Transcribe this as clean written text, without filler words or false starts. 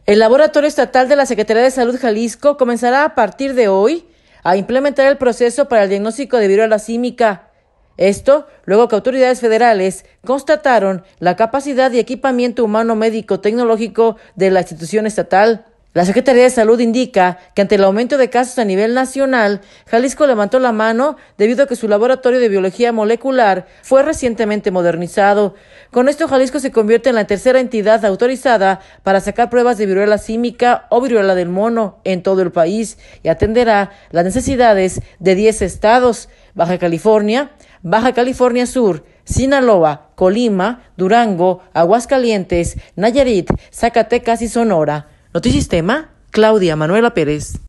El Laboratorio Estatal de la Secretaría de Salud Jalisco comenzará a partir de hoy a implementar el proceso para el diagnóstico de viruela símica. Esto luego que autoridades federales constataron la capacidad y equipamiento humano médico tecnológico de la institución estatal. La Secretaría de Salud indica que ante el aumento de casos a nivel nacional, Jalisco levantó la mano debido a que su laboratorio de biología molecular fue recientemente modernizado. Con esto, Jalisco se convierte en la tercera entidad autorizada para sacar pruebas de viruela símica o viruela del mono en todo el país y atenderá las necesidades de 10 estados: Baja California Sur, Sinaloa, Colima, Durango, Aguascalientes, Nayarit, Zacatecas y Sonora. Notisistema, Claudia Manuela Pérez.